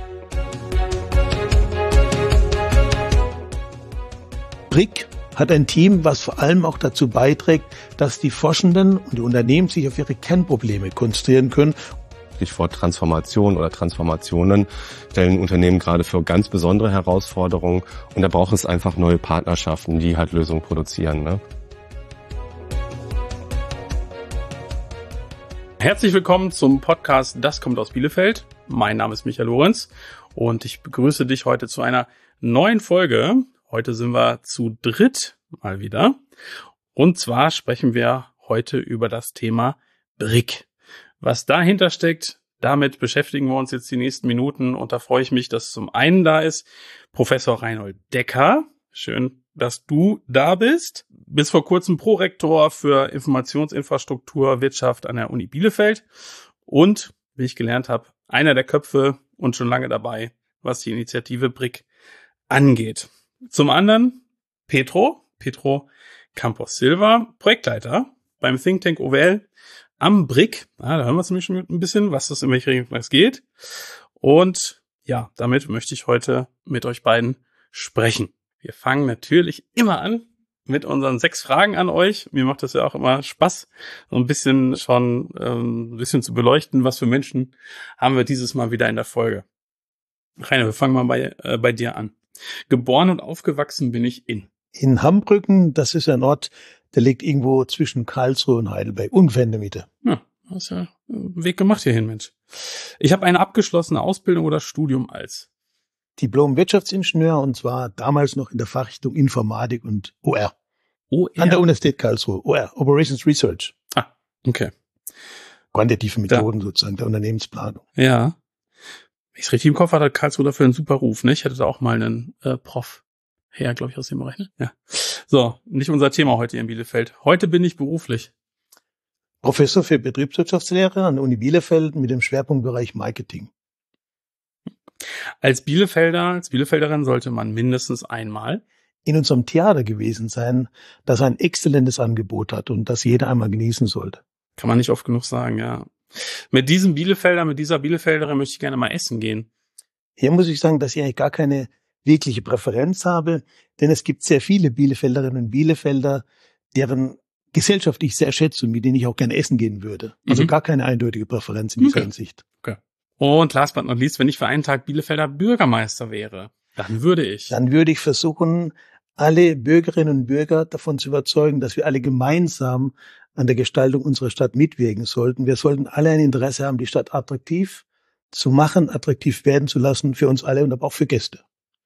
BRIC hat ein Team, was vor allem auch dazu beiträgt, dass die Forschenden und die Unternehmen sich auf ihre Kernprobleme konzentrieren können. Stichwort Transformation oder Transformationen stellen Unternehmen gerade für ganz besondere Herausforderungen. Und da braucht es einfach neue Partnerschaften, die halt Lösungen produzieren, ne? Herzlich willkommen zum Podcast Das kommt aus Bielefeld. Mein Name ist Michael Lorenz und ich begrüße dich heute zu einer neuen Folge. Heute sind wir zu dritt mal wieder. Und zwar sprechen wir heute über das Thema BRIC. Was dahinter steckt, damit beschäftigen wir uns jetzt die nächsten Minuten. Und da freue ich mich, dass zum einen da ist Professor Reinhold Decker. Schön, dass du da bist. Bis vor kurzem Prorektor für Informationsinfrastruktur Wirtschaft an der Uni Bielefeld. Und, wie ich gelernt habe, einer der Köpfe und schon lange dabei, was die Initiative BRIC angeht. Zum anderen Pedro Campos Silva, Projektleiter beim Think Tank OWL am BRIC. Da hören wir es nämlich schon ein bisschen, was das in welche Richtung es geht. Und ja, damit möchte ich heute mit euch beiden sprechen. Wir fangen natürlich immer an mit unseren 6 Fragen an euch. Mir macht das ja auch immer Spaß, so ein bisschen zu beleuchten, was für Menschen haben wir dieses Mal wieder in der Folge. Rainer, wir fangen mal bei dir an. Geboren und aufgewachsen bin ich in Hambrücken. Das ist ein Ort, der liegt irgendwo zwischen Karlsruhe und Heidelberg, ungefähr in der Mitte. Ja, hast ja einen Weg gemacht hierhin, Mensch. Ich habe eine abgeschlossene Ausbildung oder Studium als Diplom-Wirtschaftsingenieur, und zwar damals noch in der Fachrichtung Informatik und OR. An der Universität Karlsruhe. OR, Operations Research. Ah, okay. Quantitative Methoden sozusagen der Unternehmensplanung. Ja. Wenn ich es richtig im Kopf hatte, hat Karlsruhe dafür einen super Ruf, ne? Ich hatte da auch mal einen Prof her, glaube ich, aus dem Bereich, ne? Ja. So, nicht unser Thema heute hier in Bielefeld. Heute bin ich beruflich Professor für Betriebswirtschaftslehre an der Uni Bielefeld mit dem Schwerpunktbereich Marketing. Als Bielefelderin sollte man mindestens einmal in unserem Theater gewesen sein, das ein exzellentes Angebot hat und das jeder einmal genießen sollte. Kann man nicht oft genug sagen, ja. Mit dieser Bielefelderin möchte ich gerne mal essen gehen. Hier muss ich sagen, dass ich eigentlich gar keine wirkliche Präferenz habe, denn es gibt sehr viele Bielefelderinnen und Bielefelder, deren Gesellschaft ich sehr schätze und mit denen ich auch gerne essen gehen würde. Also gar keine eindeutige Präferenz in dieser Hinsicht. Okay. Und last but not least, wenn ich für einen Tag Bielefelder Bürgermeister wäre, dann würde ich versuchen, alle Bürgerinnen und Bürger davon zu überzeugen, dass wir alle gemeinsam an der Gestaltung unserer Stadt mitwirken sollten. Wir sollten alle ein Interesse haben, die Stadt attraktiv zu machen, attraktiv werden zu lassen für uns alle und aber auch für Gäste.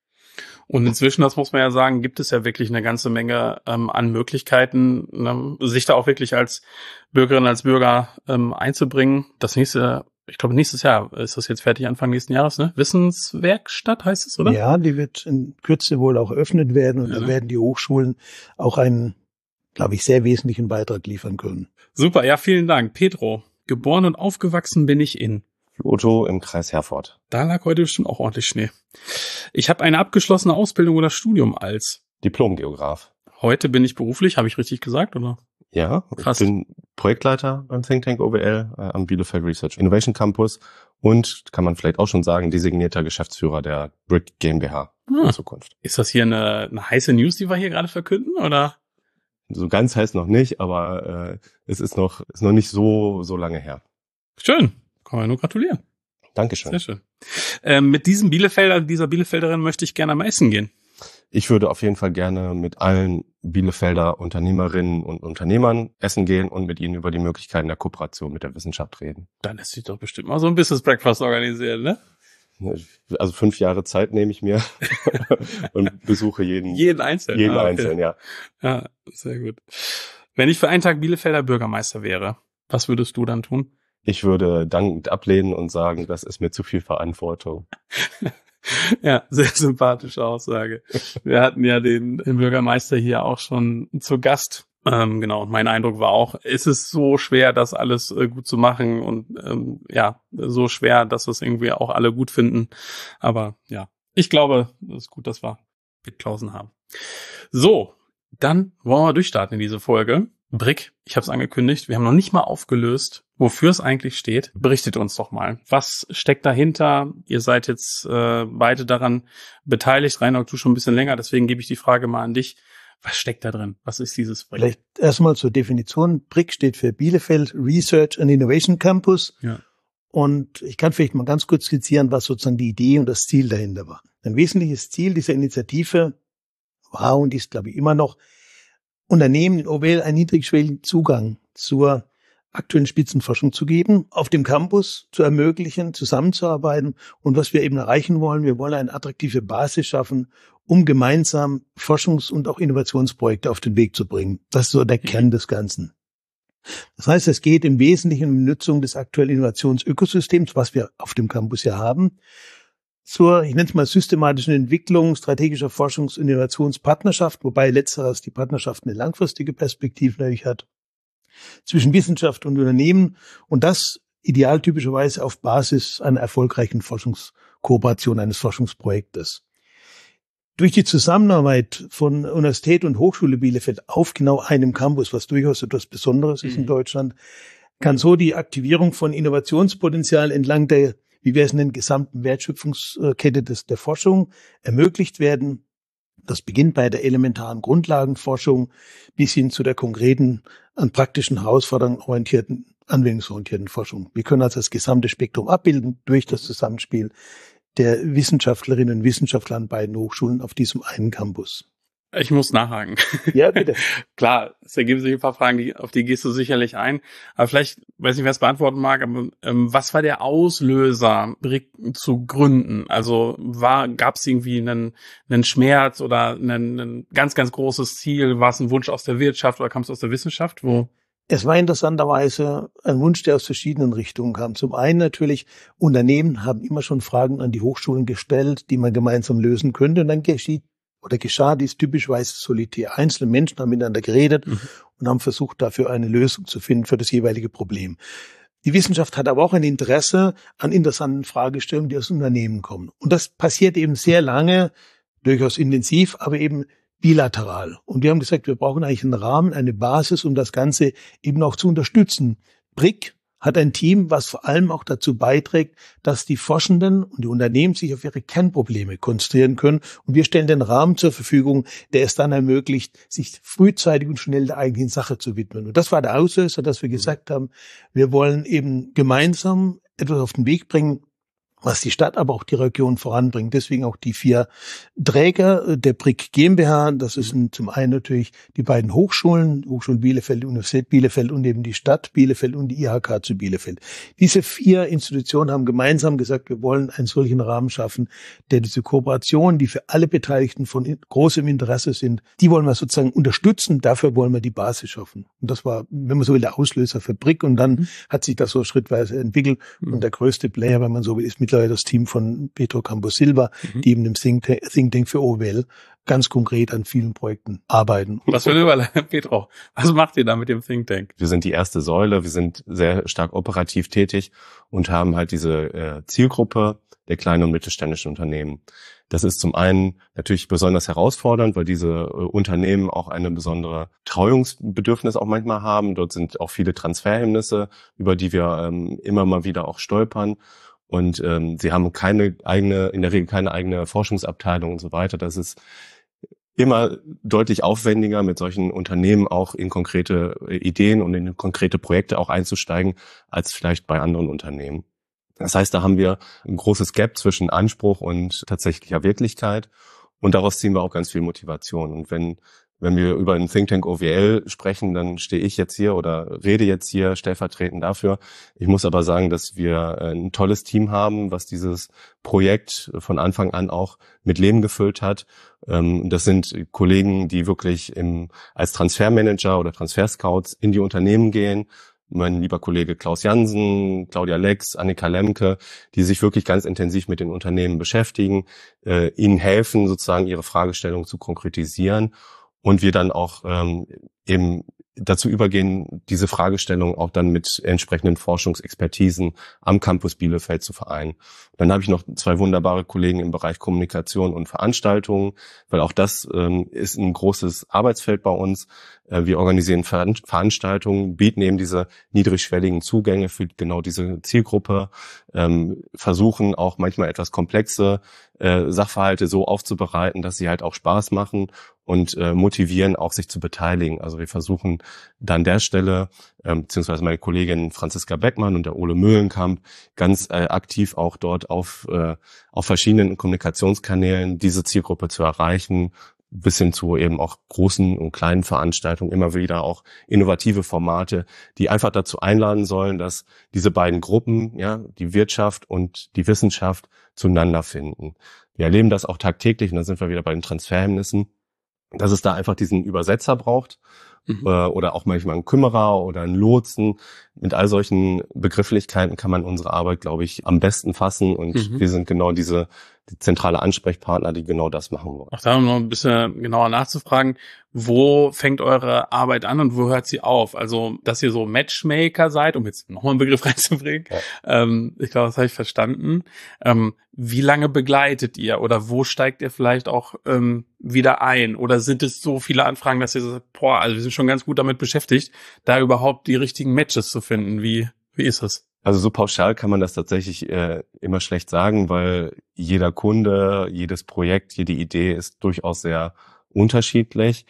Und inzwischen, das muss man ja sagen, gibt es ja wirklich eine ganze Menge an Möglichkeiten, sich da auch wirklich als Bürgerin, als Bürger einzubringen. Nächstes Jahr ist das jetzt fertig, Anfang nächsten Jahres, ne? Wissenswerkstatt heißt es, oder? Ja, die wird in Kürze wohl auch eröffnet werden und da werden die Hochschulen auch einen, glaube ich, sehr wesentlichen Beitrag liefern können. Super, ja, vielen Dank. Pedro, geboren und aufgewachsen bin ich in Otto im Kreis Herford. Da lag heute bestimmt auch ordentlich Schnee. Ich habe eine abgeschlossene Ausbildung oder Studium als Diplom-Geograf. Heute bin ich beruflich, habe ich richtig gesagt, oder? Ja, krass. Ich bin Projektleiter beim Think Tank OWL am Bielefeld Research Innovation Campus und, kann man vielleicht auch schon sagen, designierter Geschäftsführer der BRIC GmbH in Zukunft. Ist das hier eine heiße News, die wir hier gerade verkünden, oder? So ganz heiß noch nicht, aber es ist noch nicht so lange her. Schön, kann man nur gratulieren. Dankeschön. Sehr schön. Mit dieser Bielefelderin möchte ich gerne mal essen gehen. Ich würde auf jeden Fall gerne mit allen Bielefelder Unternehmerinnen und Unternehmern essen gehen und mit ihnen über die Möglichkeiten der Kooperation mit der Wissenschaft reden. Dann lässt sich doch bestimmt mal so ein Business Breakfast organisieren, ne? Also 5 Jahre Zeit nehme ich mir und besuche jeden einzeln. Einzeln, ja. Ja, sehr gut. Wenn ich für einen Tag Bielefelder Bürgermeister wäre, was würdest du dann tun? Ich würde dankend ablehnen und sagen, das ist mir zu viel Verantwortung. Ja, sehr sympathische Aussage. Wir hatten ja den Bürgermeister hier auch schon zu Gast. Genau, mein Eindruck war auch, es ist so schwer, das alles gut zu machen und so schwer, dass das irgendwie auch alle gut finden. Aber ja, ich glaube, es ist gut, dass wir Bitklausen haben. So, dann wollen wir durchstarten in diese Folge. BRIC, ich habe es angekündigt, wir haben noch nicht mal aufgelöst, wofür es eigentlich steht. Berichtet uns doch mal. Was steckt dahinter? Ihr seid jetzt beide daran beteiligt. Reinhold, du schon ein bisschen länger, deswegen gebe ich die Frage mal an dich. Was steckt da drin? Was ist dieses BRIC? Vielleicht erstmal zur Definition. BRIC steht für Bielefeld Research and Innovation Campus. Ja. Und ich kann vielleicht mal ganz kurz skizzieren, was sozusagen die Idee und das Ziel dahinter war. Ein wesentliches Ziel dieser Initiative war und ist, glaube ich, immer noch, Unternehmen in OWL einen niedrigschwelligen Zugang zur aktuellen Spitzenforschung zu geben, auf dem Campus zu ermöglichen, zusammenzuarbeiten. Und was wir eben erreichen wollen, wir wollen eine attraktive Basis schaffen, um gemeinsam Forschungs- und auch Innovationsprojekte auf den Weg zu bringen. Das ist so der Kern des Ganzen. Das heißt, es geht im Wesentlichen um die Nutzung des aktuellen Innovationsökosystems, was wir auf dem Campus ja haben, zur, ich nenne es mal, systematischen Entwicklung strategischer Forschungs- und Innovationspartnerschaft, wobei letzteres die Partnerschaft eine langfristige Perspektive natürlich hat, zwischen Wissenschaft und Unternehmen und das idealtypischerweise auf Basis einer erfolgreichen Forschungskooperation, eines Forschungsprojektes. Durch die Zusammenarbeit von Universität und Hochschule Bielefeld auf genau einem Campus, was durchaus etwas Besonderes ist in Deutschland, kann so die Aktivierung von Innovationspotenzial entlang der, wie wir es nennen, gesamten Wertschöpfungskette der Forschung ermöglicht werden. Das beginnt bei der elementaren Grundlagenforschung bis hin zu der konkreten, an praktischen Herausforderungen orientierten, anwendungsorientierten Forschung. Wir können also das gesamte Spektrum abbilden durch das Zusammenspiel der Wissenschaftlerinnen und Wissenschaftler an beiden Hochschulen auf diesem einen Campus. Ich muss nachhaken. Ja, bitte. Klar, es ergeben sich ein paar Fragen, auf die gehst du sicherlich ein. Aber vielleicht, weiß nicht, wer es beantworten mag, aber was war der Auslöser, BRIC zu gründen? Also gab es irgendwie einen Schmerz oder ein ganz, ganz großes Ziel? War es ein Wunsch aus der Wirtschaft oder kam es aus der Wissenschaft? Es war interessanterweise ein Wunsch, der aus verschiedenen Richtungen kam. Zum einen natürlich, Unternehmen haben immer schon Fragen an die Hochschulen gestellt, die man gemeinsam lösen könnte. Und dann geschah dies typischerweise solitär. Einzelne Menschen haben miteinander geredet und haben versucht, dafür eine Lösung zu finden für das jeweilige Problem. Die Wissenschaft hat aber auch ein Interesse an interessanten Fragestellungen, die aus Unternehmen kommen. Und das passiert eben sehr lange, durchaus intensiv, aber eben bilateral. Und wir haben gesagt, wir brauchen eigentlich einen Rahmen, eine Basis, um das Ganze eben auch zu unterstützen. BRIC hat ein Team, was vor allem auch dazu beiträgt, dass die Forschenden und die Unternehmen sich auf ihre Kernprobleme konzentrieren können. Und wir stellen den Rahmen zur Verfügung, der es dann ermöglicht, sich frühzeitig und schnell der eigentlichen Sache zu widmen. Und das war der Auslöser, dass wir gesagt haben, wir wollen eben gemeinsam etwas auf den Weg bringen, was die Stadt, aber auch die Region voranbringt. Deswegen auch die 4 Träger der BRIC GmbH. Das sind zum einen natürlich die beiden Hochschulen Bielefeld, die Universität Bielefeld und eben die Stadt Bielefeld und die IHK zu Bielefeld. Diese 4 Institutionen haben gemeinsam gesagt, wir wollen einen solchen Rahmen schaffen, der diese Kooperation, die für alle Beteiligten von großem Interesse sind, die wollen wir sozusagen unterstützen. Dafür wollen wir die Basis schaffen. Und das war, wenn man so will, der Auslöser für BRIC. Und dann hat sich das so schrittweise entwickelt. Und der größte Player, wenn man so will, ist mittlerweile das Team von Pedro Campos Silva, die eben im Think Tank für OWL ganz konkret an vielen Projekten arbeiten. Was für eine Überleitung, Pedro. Was macht ihr da mit dem Think Tank? Wir sind die erste Säule, wir sind sehr stark operativ tätig und haben halt diese Zielgruppe der kleinen und mittelständischen Unternehmen. Das ist zum einen natürlich besonders herausfordernd, weil diese Unternehmen auch eine besondere Treuungsbedürfnis auch manchmal haben. Dort sind auch viele Transferhemmnisse, über die wir immer mal wieder auch stolpern. Und sie haben in der Regel keine eigene Forschungsabteilung und so weiter. Das ist immer deutlich aufwendiger, mit solchen Unternehmen auch in konkrete Ideen und in konkrete Projekte auch einzusteigen, als vielleicht bei anderen Unternehmen. Das heißt, da haben wir ein großes Gap zwischen Anspruch und tatsächlicher Wirklichkeit. Und daraus ziehen wir auch ganz viel Motivation. Und wenn wir über den Think Tank OWL sprechen, dann stehe ich jetzt hier oder rede jetzt hier stellvertretend dafür. Ich muss aber sagen, dass wir ein tolles Team haben, was dieses Projekt von Anfang an auch mit Leben gefüllt hat. Das sind Kollegen, die wirklich als Transfermanager oder Transferscouts in die Unternehmen gehen. Mein lieber Kollege Klaus Jansen, Claudia Lex, Annika Lemke, die sich wirklich ganz intensiv mit den Unternehmen beschäftigen, ihnen helfen, sozusagen ihre Fragestellung zu konkretisieren. Und wir dann auch eben dazu übergehen, diese Fragestellung auch dann mit entsprechenden Forschungsexpertisen am Campus Bielefeld zu vereinen. Dann habe ich noch 2 wunderbare Kollegen im Bereich Kommunikation und Veranstaltungen, weil auch das ist ein großes Arbeitsfeld bei uns. Wir organisieren Veranstaltungen, bieten eben diese niedrigschwelligen Zugänge für genau diese Zielgruppe, versuchen auch manchmal etwas komplexe Sachverhalte so aufzubereiten, dass sie halt auch Spaß machen und motivieren auch, sich zu beteiligen. Also wir versuchen da an der Stelle, beziehungsweise meine Kollegin Franziska Beckmann und der Ole Mühlenkamp, ganz aktiv auch dort auf verschiedenen Kommunikationskanälen diese Zielgruppe zu erreichen, bis hin zu eben auch großen und kleinen Veranstaltungen, immer wieder auch innovative Formate, die einfach dazu einladen sollen, dass diese beiden Gruppen, ja, die Wirtschaft und die Wissenschaft, zueinander finden. Wir erleben das auch tagtäglich, und da sind wir wieder bei den Transferhemmnissen, dass es da einfach diesen Übersetzer braucht, oder auch manchmal einen Kümmerer oder einen Lotsen. Mit all solchen Begrifflichkeiten kann man unsere Arbeit, glaube ich, am besten fassen, und wir sind genau die zentrale Ansprechpartner, die genau das machen wollen. Auch da noch ein bisschen genauer nachzufragen, wo fängt eure Arbeit an und wo hört sie auf? Also, dass ihr so Matchmaker seid, um jetzt nochmal einen Begriff reinzubringen. Ja. Ich glaube, das habe ich verstanden. Wie lange begleitet ihr oder wo steigt ihr vielleicht auch wieder ein? Oder sind es so viele Anfragen, dass ihr sagt, also wir sind schon ganz gut damit beschäftigt, da überhaupt die richtigen Matches zu finden? Wie ist es? Also so pauschal kann man das tatsächlich immer schlecht sagen, weil jeder Kunde, jedes Projekt, jede Idee ist durchaus sehr unterschiedlich.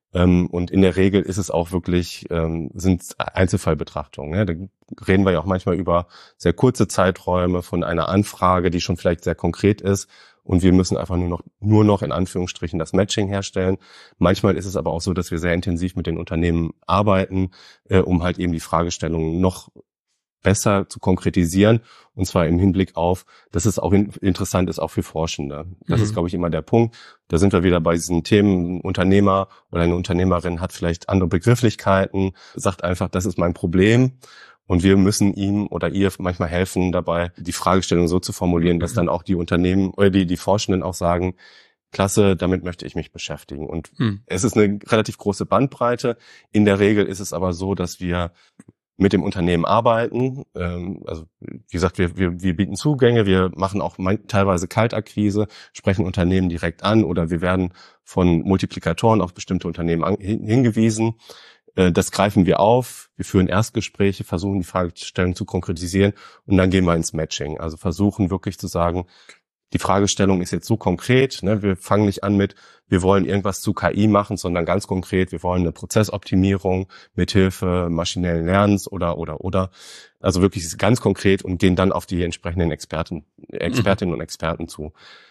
Und in der Regel ist es auch wirklich, sind Einzelfallbetrachtungen. Ne? Da reden wir ja auch manchmal über sehr kurze Zeiträume von einer Anfrage, die schon vielleicht sehr konkret ist. Und wir müssen einfach nur noch in Anführungsstrichen das Matching herstellen. Manchmal ist es aber auch so, dass wir sehr intensiv mit den Unternehmen arbeiten, um halt eben die Fragestellungen noch besser zu konkretisieren, und zwar im Hinblick auf, dass es auch interessant ist, auch für Forschende. Das ist, glaube ich, immer der Punkt. Da sind wir wieder bei diesen Themen. Ein Unternehmer oder eine Unternehmerin hat vielleicht andere Begrifflichkeiten, sagt einfach, das ist mein Problem. Und wir müssen ihm oder ihr manchmal helfen, dabei die Fragestellung so zu formulieren, dass dann auch die Unternehmen oder die Forschenden auch sagen, klasse, damit möchte ich mich beschäftigen. Und es ist eine relativ große Bandbreite. In der Regel ist es aber so, dass wir mit dem Unternehmen arbeiten. Also wie gesagt, wir bieten Zugänge, wir machen auch teilweise Kaltakquise, sprechen Unternehmen direkt an, oder wir werden von Multiplikatoren auf bestimmte Unternehmen hingewiesen. Das greifen wir auf, wir führen Erstgespräche, versuchen die Fragestellung zu konkretisieren, und dann gehen wir ins Matching. Also versuchen wirklich zu sagen, die Fragestellung ist jetzt so konkret, ne? Wir fangen nicht an mit, wir wollen irgendwas zu KI machen, sondern ganz konkret, wir wollen eine Prozessoptimierung mithilfe maschinellen Lernens oder. Also wirklich ganz konkret, und gehen dann auf die entsprechenden Expertinnen und Experten zu.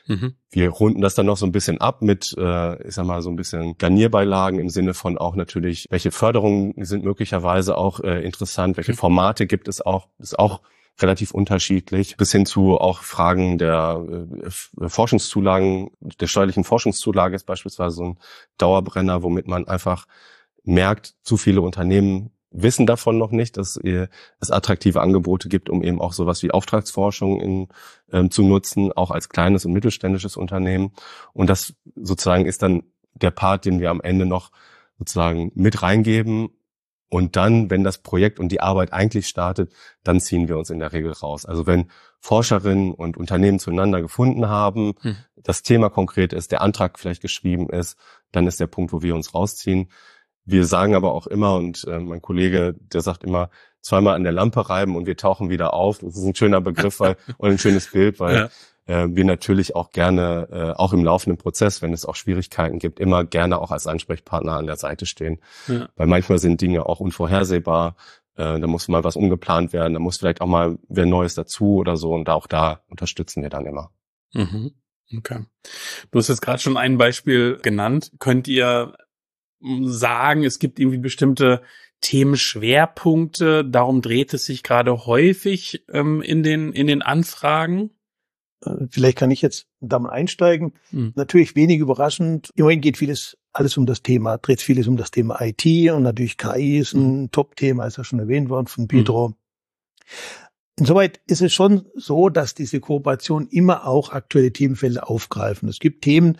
Wir runden das dann noch so ein bisschen ab mit, ich sag mal, so ein bisschen Garnierbeilagen im Sinne von auch natürlich, welche Förderungen sind möglicherweise auch interessant, welche Formate gibt es auch, ist auch relativ unterschiedlich, bis hin zu auch Fragen der Forschungszulagen, der steuerlichen Forschungszulage ist beispielsweise so ein Dauerbrenner, womit man einfach merkt, zu viele Unternehmen wissen davon noch nicht, dass es attraktive Angebote gibt, um eben auch sowas wie Auftragsforschung zu nutzen, auch als kleines und mittelständisches Unternehmen. Und das sozusagen ist dann der Part, den wir am Ende noch sozusagen mit reingeben. Und dann, wenn das Projekt und die Arbeit eigentlich startet, dann ziehen wir uns in der Regel raus. Also wenn Forscherinnen und Unternehmen zueinander gefunden haben, das Thema konkret ist, der Antrag vielleicht geschrieben ist, dann ist der Punkt, wo wir uns rausziehen. Wir sagen aber auch immer, und mein Kollege, der sagt immer, zweimal an der Lampe reiben und wir tauchen wieder auf. Das ist ein schöner Begriff oder ein schönes Bild, weil wir natürlich auch gerne, auch im laufenden Prozess, wenn es auch Schwierigkeiten gibt, immer gerne auch als Ansprechpartner an der Seite stehen. Ja. Weil manchmal sind Dinge auch unvorhersehbar, da muss mal was umgeplant werden, da muss vielleicht auch mal wer Neues dazu oder so, und auch da unterstützen wir dann immer. Okay. Du hast jetzt gerade schon ein Beispiel genannt. Könnt ihr sagen, es gibt irgendwie bestimmte Themenschwerpunkte, darum dreht es sich gerade häufig in den Anfragen? Vielleicht kann ich jetzt da mal einsteigen. Natürlich wenig überraschend. Im Moment geht alles um das Thema, dreht vieles um das Thema IT, und natürlich KI ist ein Top-Thema, ist ja schon erwähnt worden von Pedro. Insoweit ist es schon so, dass diese Kooperation immer auch aktuelle Themenfelder aufgreifen. Es gibt Themen,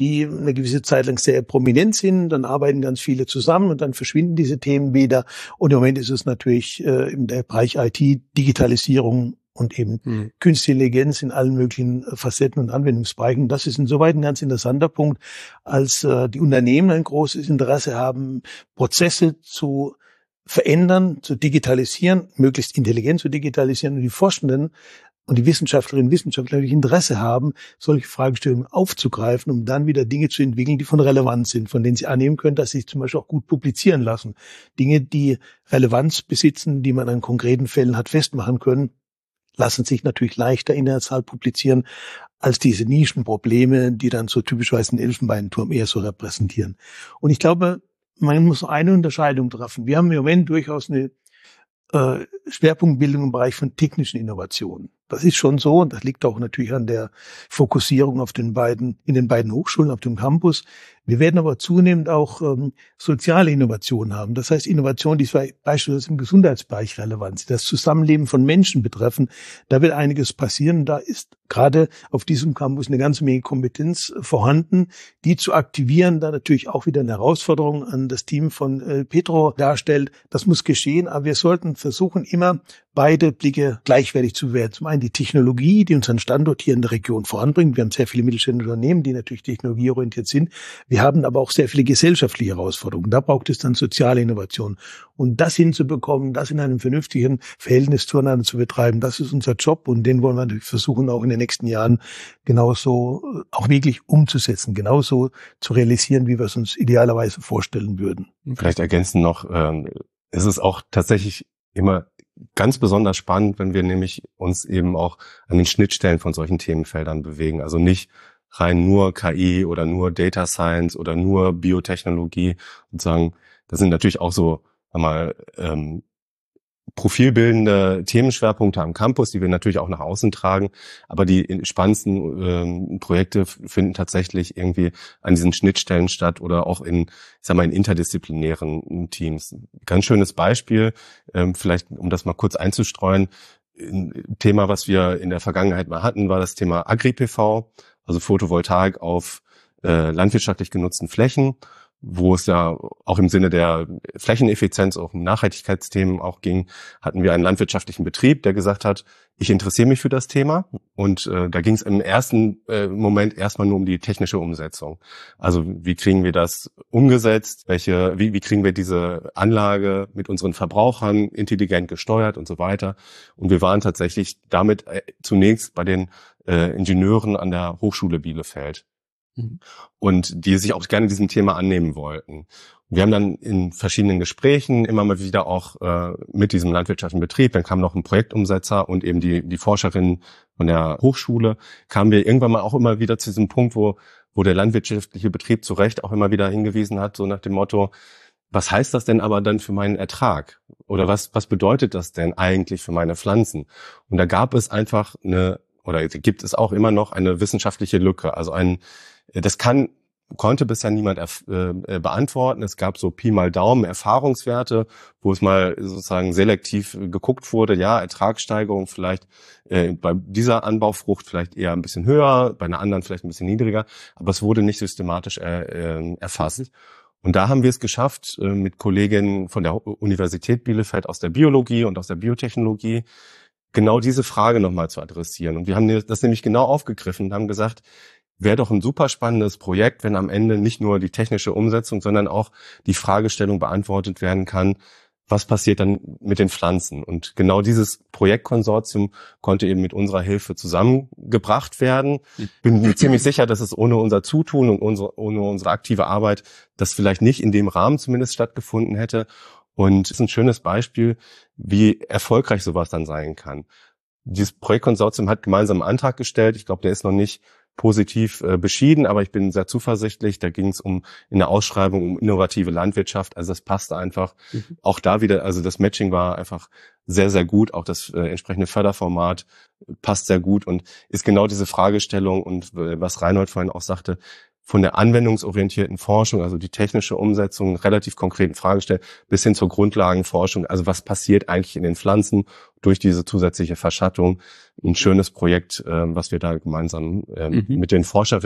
die eine gewisse Zeit lang sehr prominent sind. Dann arbeiten ganz viele zusammen und dann verschwinden diese Themen wieder. Und im Moment ist es natürlich im Bereich IT, Digitalisierung und eben Künstliche Intelligenz in allen möglichen Facetten und Anwendungsbereichen. Das ist insoweit ein ganz interessanter Punkt, als die Unternehmen ein großes Interesse haben, Prozesse zu verändern, zu digitalisieren, möglichst intelligent zu digitalisieren, und die Forschenden und die Wissenschaftlerinnen und Wissenschaftler natürlich Interesse haben, solche Fragestellungen aufzugreifen, um dann wieder Dinge zu entwickeln, die von Relevanz sind, von denen sie annehmen können, dass sie sich zum Beispiel auch gut publizieren lassen. Dinge, die Relevanz besitzen, die man an konkreten Fällen hat festmachen können, lassen sich natürlich leichter in der Zahl publizieren als diese Nischenprobleme, die dann so typischerweise den Elfenbeinturm eher so repräsentieren. Und ich glaube, man muss eine Unterscheidung treffen. Wir haben im Moment durchaus eine Schwerpunktbildung im Bereich von technischen Innovationen. Das ist schon so, und das liegt auch natürlich an der Fokussierung auf in den beiden Hochschulen, auf dem Campus. Wir werden aber zunehmend auch soziale Innovationen haben. Das heißt Innovationen, die beispielsweise im Gesundheitsbereich relevant sind, das Zusammenleben von Menschen betreffen. Da wird einiges passieren. Da ist gerade auf diesem Campus eine ganze Menge Kompetenz vorhanden, die zu aktivieren, da natürlich auch wieder eine Herausforderung an das Team von Petro darstellt. Das muss geschehen, aber wir sollten versuchen, immer beide Blicke gleichwertig zu bewerten. Zum einen die Technologie, die unseren Standort hier in der Region voranbringt. Wir haben sehr viele mittelständische Unternehmen, die natürlich technologieorientiert sind. Wir haben aber auch sehr viele gesellschaftliche Herausforderungen. Da braucht es dann soziale Innovation. Und das hinzubekommen, das in einem vernünftigen Verhältnis zueinander zu betreiben, das ist unser Job. Und den wollen wir natürlich versuchen, auch in den nächsten Jahren genauso auch wirklich umzusetzen, genauso zu realisieren, wie wir es uns idealerweise vorstellen würden. Vielleicht ergänzen noch, ist es auch tatsächlich immer ganz besonders spannend, wenn wir nämlich uns eben auch an den Schnittstellen von solchen Themenfeldern bewegen. Also nicht rein nur KI oder nur Data Science oder nur Biotechnologie und sagen, das sind natürlich auch so einmal profilbildende Themenschwerpunkte am Campus, die wir natürlich auch nach außen tragen. Aber die spannendsten Projekte finden tatsächlich irgendwie an diesen Schnittstellen statt oder auch in interdisziplinären Teams. Ganz schönes Beispiel, vielleicht um das mal kurz einzustreuen. Ein Thema, was wir in der Vergangenheit mal hatten, war das Thema Agri-PV, also Photovoltaik auf landwirtschaftlich genutzten Flächen, wo es ja auch im Sinne der Flächeneffizienz, auch um Nachhaltigkeitsthemen auch ging, hatten wir einen landwirtschaftlichen Betrieb, der gesagt hat, ich interessiere mich für das Thema. Und da ging es im ersten Moment erstmal nur um die technische Umsetzung. Also wie kriegen wir das umgesetzt? Wie kriegen wir diese Anlage mit unseren Verbrauchern intelligent gesteuert und so weiter? Und wir waren tatsächlich damit zunächst bei den Ingenieuren an der Hochschule Bielefeld. Und die sich auch gerne diesem Thema annehmen wollten. Wir haben dann in verschiedenen Gesprächen immer mal wieder auch mit diesem landwirtschaftlichen Betrieb, dann kam noch ein Projektumsetzer und eben die Forscherin von der Hochschule, kamen wir irgendwann mal auch immer wieder zu diesem Punkt, wo der landwirtschaftliche Betrieb zu Recht auch immer wieder hingewiesen hat, so nach dem Motto, was heißt das denn aber dann für meinen Ertrag? Oder was bedeutet das denn eigentlich für meine Pflanzen? Und da gab es einfach gibt es auch immer noch eine wissenschaftliche Lücke, also das konnte bisher niemand beantworten. Es gab so Pi mal Daumen Erfahrungswerte, wo es mal sozusagen selektiv geguckt wurde. Ja, Ertragssteigerung vielleicht bei dieser Anbaufrucht vielleicht eher ein bisschen höher, bei einer anderen vielleicht ein bisschen niedriger. Aber es wurde nicht systematisch erfasst. Und da haben wir es geschafft, mit Kolleginnen von der Universität Bielefeld aus der Biologie und aus der Biotechnologie genau diese Frage nochmal zu adressieren. Und wir haben das nämlich genau aufgegriffen und haben gesagt, wäre doch ein super spannendes Projekt, wenn am Ende nicht nur die technische Umsetzung, sondern auch die Fragestellung beantwortet werden kann, was passiert dann mit den Pflanzen? Und genau dieses Projektkonsortium konnte eben mit unserer Hilfe zusammengebracht werden. Bin mir ziemlich sicher, dass es ohne unser Zutun und ohne unsere aktive Arbeit das vielleicht nicht in dem Rahmen zumindest stattgefunden hätte. Und es ist ein schönes Beispiel, wie erfolgreich sowas dann sein kann. Dieses Projektkonsortium hat gemeinsam einen Antrag gestellt. Ich glaube, der ist noch nicht positiv beschieden, aber ich bin sehr zuversichtlich. Da ging es in der Ausschreibung um innovative Landwirtschaft. Also das passte einfach. Auch da wieder, also das Matching war einfach sehr, sehr gut. Auch das entsprechende Förderformat passt sehr gut und ist genau diese Fragestellung und was Reinhold vorhin auch sagte, von der anwendungsorientierten Forschung, also die technische Umsetzung, relativ konkreten Fragestellungen, bis hin zur Grundlagenforschung. Also was passiert eigentlich in den Pflanzen durch diese zusätzliche Verschattung? Ein schönes Projekt, was wir da gemeinsam mit den Forscherinnen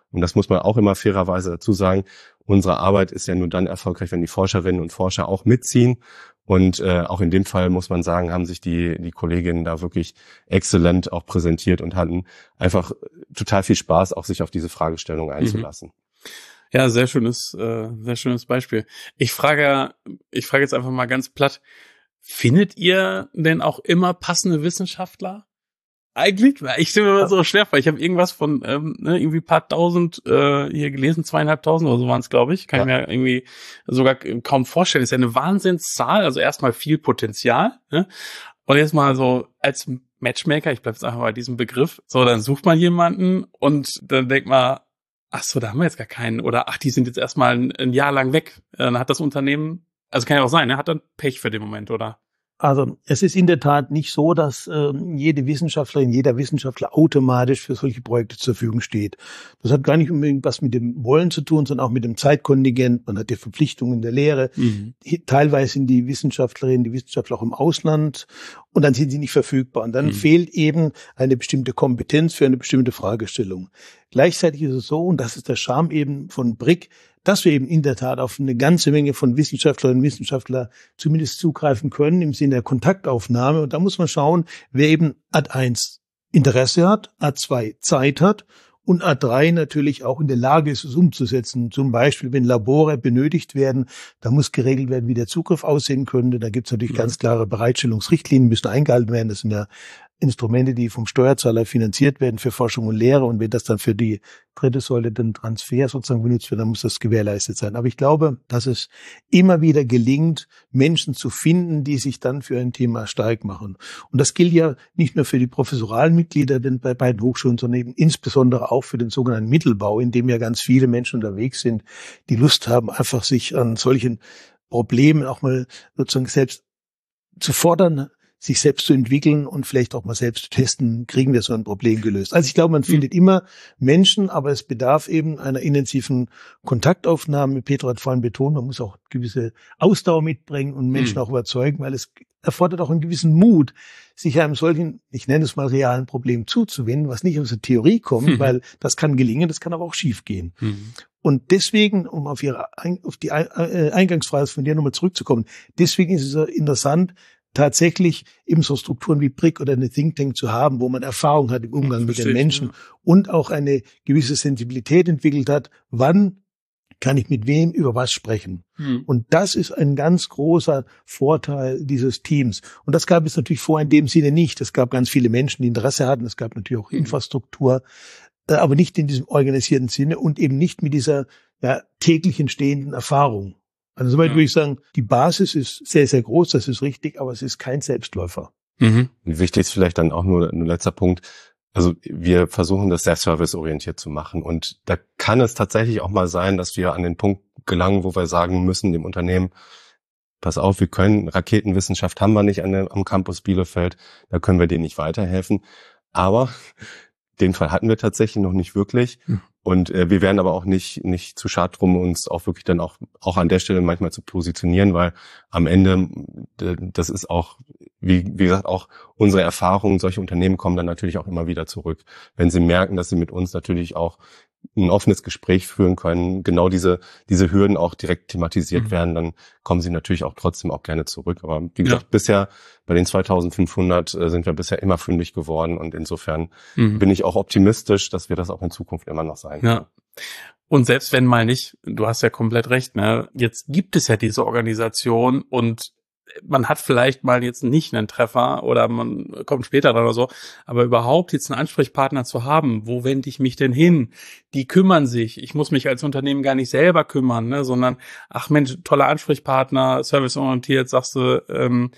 Und das muss man auch immer fairerweise dazu sagen. Unsere Arbeit ist ja nur dann erfolgreich, wenn die Forscherinnen und Forscher auch mitziehen. Und auch in dem Fall muss man sagen, haben sich die Kolleginnen da wirklich exzellent auch präsentiert und hatten einfach total viel Spaß, auch sich auf diese Fragestellung einzulassen. Ja, sehr schönes Beispiel. Ich frage jetzt einfach mal ganz platt: Findet ihr denn auch immer passende Wissenschaftler? Eigentlich? Ich stelle mir immer so schwer vor. Ich habe irgendwas von irgendwie paar tausend hier gelesen, 2.500 oder so waren es, glaube ich. Kann ich mir irgendwie sogar kaum vorstellen. Ist ja eine Wahnsinnszahl. Also erstmal viel Potenzial. Ne? Und jetzt mal so als Matchmaker, ich bleibe jetzt einfach bei diesem Begriff. So, dann sucht man jemanden und dann denkt man, ach so, da haben wir jetzt gar keinen. Oder ach, die sind jetzt erstmal ein Jahr lang weg. Dann hat das Unternehmen, also kann ja auch sein, hat dann Pech für den Moment, oder? Also es ist in der Tat nicht so, dass jede Wissenschaftlerin, jeder Wissenschaftler automatisch für solche Projekte zur Verfügung steht. Das hat gar nicht unbedingt was mit dem Wollen zu tun, sondern auch mit dem Zeitkontingent. Man hat die Verpflichtungen der Lehre. Teilweise sind die Wissenschaftlerinnen, die Wissenschaftler auch im Ausland und dann sind sie nicht verfügbar. Und dann fehlt eben eine bestimmte Kompetenz für eine bestimmte Fragestellung. Gleichzeitig ist es so, und das ist der Charme eben von BRIC, dass wir eben in der Tat auf eine ganze Menge von Wissenschaftlerinnen und Wissenschaftlern zumindest zugreifen können im Sinne der Kontaktaufnahme. Und da muss man schauen, wer eben Ad1 Interesse hat, Ad2 Zeit hat und Ad3 natürlich auch in der Lage ist, es umzusetzen. Zum Beispiel, wenn Labore benötigt werden, da muss geregelt werden, wie der Zugriff aussehen könnte. Da gibt es natürlich ganz klare Bereitstellungsrichtlinien, müssen eingehalten werden. Das sind ja Instrumente, die vom Steuerzahler finanziert werden für Forschung und Lehre. Und wenn das dann für die dritte Säule den Transfer sozusagen benutzt wird, dann muss das gewährleistet sein. Aber ich glaube, dass es immer wieder gelingt, Menschen zu finden, die sich dann für ein Thema stark machen. Und das gilt ja nicht nur für die professoralen Mitglieder bei beiden Hochschulen, sondern eben insbesondere auch für den sogenannten Mittelbau, in dem ja ganz viele Menschen unterwegs sind, die Lust haben, einfach sich an solchen Problemen auch mal sozusagen selbst zu fordern, sich selbst zu entwickeln und vielleicht auch mal selbst zu testen, kriegen wir so ein Problem gelöst. Also ich glaube, man findet immer Menschen, aber es bedarf eben einer intensiven Kontaktaufnahme. Petra hat vorhin betont, man muss auch gewisse Ausdauer mitbringen und Menschen auch überzeugen, weil es erfordert auch einen gewissen Mut, sich einem solchen, ich nenne es mal realen Problem zuzuwenden, was nicht aus der Theorie kommt, weil das kann gelingen, das kann aber auch schief gehen. Und deswegen, um auf die Eingangsfrage von dir nochmal zurückzukommen, deswegen ist es so interessant, tatsächlich eben so Strukturen wie BRIC oder eine Think Tank zu haben, wo man Erfahrung hat im Umgang mit den Menschen und auch eine gewisse Sensibilität entwickelt hat, wann kann ich mit wem über was sprechen. Und das ist ein ganz großer Vorteil dieses Teams. Und das gab es natürlich vorher in dem Sinne nicht. Es gab ganz viele Menschen, die Interesse hatten. Es gab natürlich auch Infrastruktur, aber nicht in diesem organisierten Sinne und eben nicht mit dieser täglich entstehenden Erfahrung. Also soweit würde ich sagen, die Basis ist sehr, sehr groß, das ist richtig, aber es ist kein Selbstläufer. Wichtig ist vielleicht dann auch nur ein letzter Punkt. Also wir versuchen das sehr serviceorientiert zu machen und da kann es tatsächlich auch mal sein, dass wir an den Punkt gelangen, wo wir sagen müssen dem Unternehmen, pass auf, wir können, Raketenwissenschaft haben wir nicht am Campus Bielefeld, da können wir denen nicht weiterhelfen. Aber den Fall hatten wir tatsächlich noch nicht wirklich. Und wir wären aber auch nicht zu schade drum, uns auch wirklich dann auch an der Stelle manchmal zu positionieren, weil am Ende, das ist auch, wie gesagt, auch unsere Erfahrungen, solche Unternehmen kommen dann natürlich auch immer wieder zurück. Wenn sie merken, dass sie mit uns natürlich auch ein offenes Gespräch führen können, genau diese Hürden auch direkt thematisiert werden, dann kommen sie natürlich auch trotzdem auch gerne zurück. Aber wie gesagt, bisher bei den 2500 sind wir bisher immer fündig geworden und insofern bin ich auch optimistisch, dass wir das auch in Zukunft immer noch sein können. Und selbst wenn mal nicht, du hast ja komplett recht, ne? Jetzt gibt es ja diese Organisation und man hat vielleicht mal jetzt nicht einen Treffer oder man kommt später dran oder so, aber überhaupt jetzt einen Ansprechpartner zu haben, wo wende ich mich denn hin? Die kümmern sich. Ich muss mich als Unternehmen gar nicht selber kümmern, ne, sondern, ach Mensch, toller Ansprechpartner, serviceorientiert, sagst du,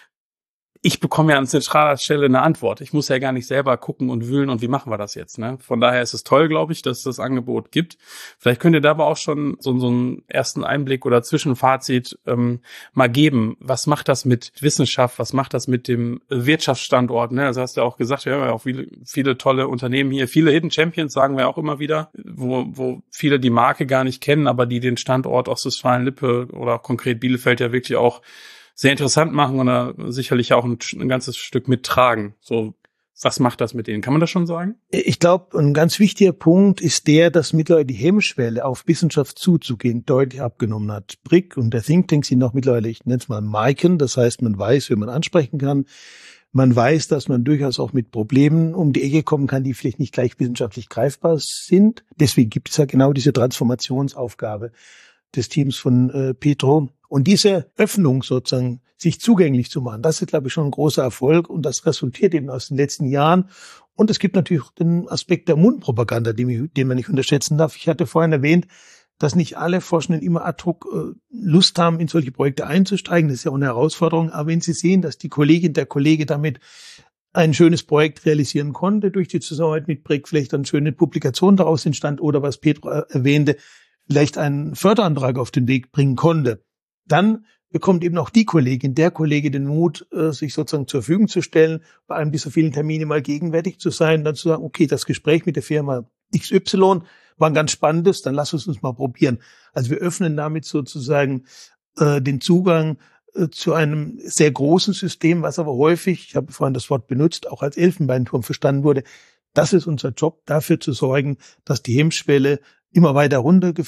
ich bekomme ja an zentraler Stelle eine Antwort. Ich muss ja gar nicht selber gucken und wühlen und wie machen wir das jetzt, ne? Von daher ist es toll, glaube ich, dass es das Angebot gibt. Vielleicht könnt ihr da aber auch schon so einen ersten Einblick oder Zwischenfazit mal geben. Was macht das mit Wissenschaft? Was macht das mit dem Wirtschaftsstandort, ne? Also hast du ja auch gesagt, wir haben ja auch viele tolle Unternehmen hier, viele Hidden Champions, sagen wir auch immer wieder, wo viele die Marke gar nicht kennen, aber die den Standort Ostwestfalen-Lippe oder konkret Bielefeld ja wirklich auch sehr interessant machen oder sicherlich auch ein ganzes Stück mittragen. So, Was macht das mit denen? Kann man das schon sagen? Ich glaube, ein ganz wichtiger Punkt ist der, dass mittlerweile die Hemmschwelle auf Wissenschaft zuzugehen deutlich abgenommen hat. BRIC und der Think Tank sind auch mittlerweile, ich nenne es mal Miken, das heißt, man weiß, wie man ansprechen kann. Man weiß, dass man durchaus auch mit Problemen um die Ecke kommen kann, die vielleicht nicht gleich wissenschaftlich greifbar sind. Deswegen gibt es ja genau diese Transformationsaufgabe des Teams von Petro. Und diese Öffnung sozusagen, sich zugänglich zu machen, das ist, glaube ich, schon ein großer Erfolg und das resultiert eben aus den letzten Jahren. Und es gibt natürlich den Aspekt der Mundpropaganda, den man nicht unterschätzen darf. Ich hatte vorhin erwähnt, dass nicht alle Forschenden immer ad hoc Lust haben, in solche Projekte einzusteigen. Das ist ja auch eine Herausforderung. Aber wenn Sie sehen, dass die Kollegin, der Kollege damit ein schönes Projekt realisieren konnte, durch die Zusammenarbeit mit BRIC vielleicht eine schöne Publikation daraus entstand oder was Petro erwähnte, vielleicht einen Förderantrag auf den Weg bringen konnte, dann bekommt eben auch die Kollegin, der Kollege den Mut, sich sozusagen zur Verfügung zu stellen, bei einem dieser vielen Termine mal gegenwärtig zu sein, dann zu sagen, okay, das Gespräch mit der Firma XY war ein ganz spannendes, dann lass uns mal probieren. Also wir öffnen damit sozusagen den Zugang zu einem sehr großen System, was aber häufig, ich habe vorhin das Wort benutzt, auch als Elfenbeinturm verstanden wurde. Das ist unser Job, dafür zu sorgen, dass die Hemmschwelle immer weiter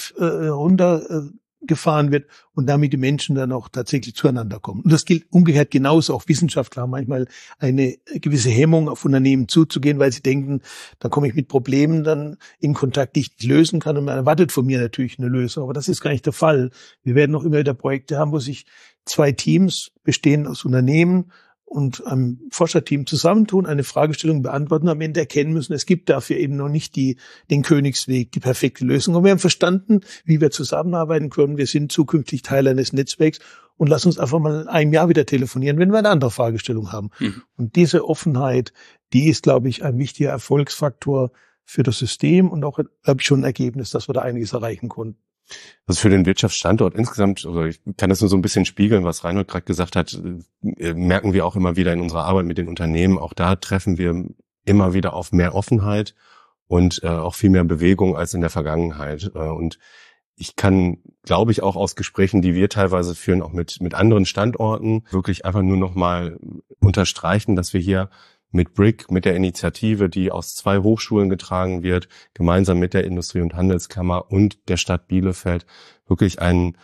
runtergefahren wird und damit die Menschen dann auch tatsächlich zueinander kommen. Und das gilt umgekehrt genauso. Auch Wissenschaftler haben manchmal eine gewisse Hemmung, auf Unternehmen zuzugehen, weil sie denken, da komme ich mit Problemen dann in Kontakt, die ich nicht lösen kann und man erwartet von mir natürlich eine Lösung. Aber das ist gar nicht der Fall. Wir werden noch immer wieder Projekte haben, wo sich zwei Teams bestehend aus Unternehmen und einem Forscherteam zusammentun, eine Fragestellung beantworten, am Ende erkennen müssen, es gibt dafür eben noch nicht den Königsweg, die perfekte Lösung. Und wir haben verstanden, wie wir zusammenarbeiten können. Wir sind zukünftig Teil eines Netzwerks und lass uns einfach mal in einem Jahr wieder telefonieren, wenn wir eine andere Fragestellung haben. Und diese Offenheit, die ist, glaube ich, ein wichtiger Erfolgsfaktor für das System und auch, glaube ich, schon ein Ergebnis, dass wir da einiges erreichen konnten. Also für den Wirtschaftsstandort insgesamt, also ich kann das nur so ein bisschen spiegeln, was Reinhold gerade gesagt hat, merken wir auch immer wieder in unserer Arbeit mit den Unternehmen. Auch da treffen wir immer wieder auf mehr Offenheit und auch viel mehr Bewegung als in der Vergangenheit. Und ich kann, glaube ich, auch aus Gesprächen, die wir teilweise führen, auch mit anderen Standorten, wirklich einfach nur noch mal unterstreichen, dass wir hier mit BRIC, mit der Initiative, die aus 2 Hochschulen getragen wird, gemeinsam mit der Industrie- und Handelskammer und der Stadt Bielefeld, wirklich ein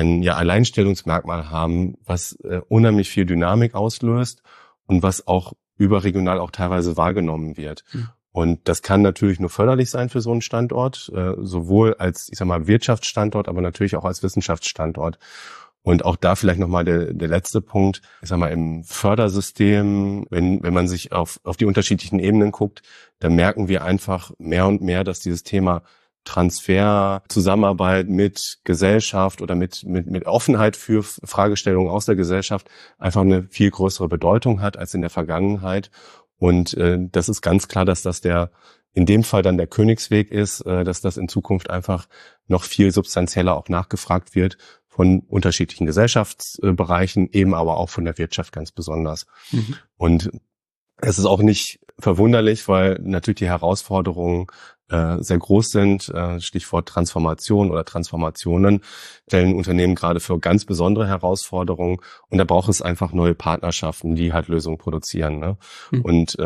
Alleinstellungsmerkmal haben, was unheimlich viel Dynamik auslöst und was auch überregional auch teilweise wahrgenommen wird. Und das kann natürlich nur förderlich sein für so einen Standort, sowohl als, ich sag mal, Wirtschaftsstandort, aber natürlich auch als Wissenschaftsstandort. Und auch da vielleicht nochmal der letzte Punkt, ich sag mal, im Fördersystem, wenn man sich auf die unterschiedlichen Ebenen guckt, dann merken wir einfach mehr und mehr, dass dieses Thema Transfer, Zusammenarbeit mit Gesellschaft oder mit Offenheit für Fragestellungen aus der Gesellschaft einfach eine viel größere Bedeutung hat als in der Vergangenheit. Und das ist ganz klar, dass das in dem Fall dann der Königsweg ist, dass das in Zukunft einfach noch viel substanzieller auch nachgefragt wird von unterschiedlichen Gesellschaftsbereichen, eben aber auch von der Wirtschaft ganz besonders. Und es ist auch nicht verwunderlich, weil natürlich die Herausforderungen sehr groß sind. Stichwort Transformation oder Transformationen stellen Unternehmen gerade für ganz besondere Herausforderungen. Und da braucht es einfach neue Partnerschaften, die halt Lösungen produzieren. Ne? Und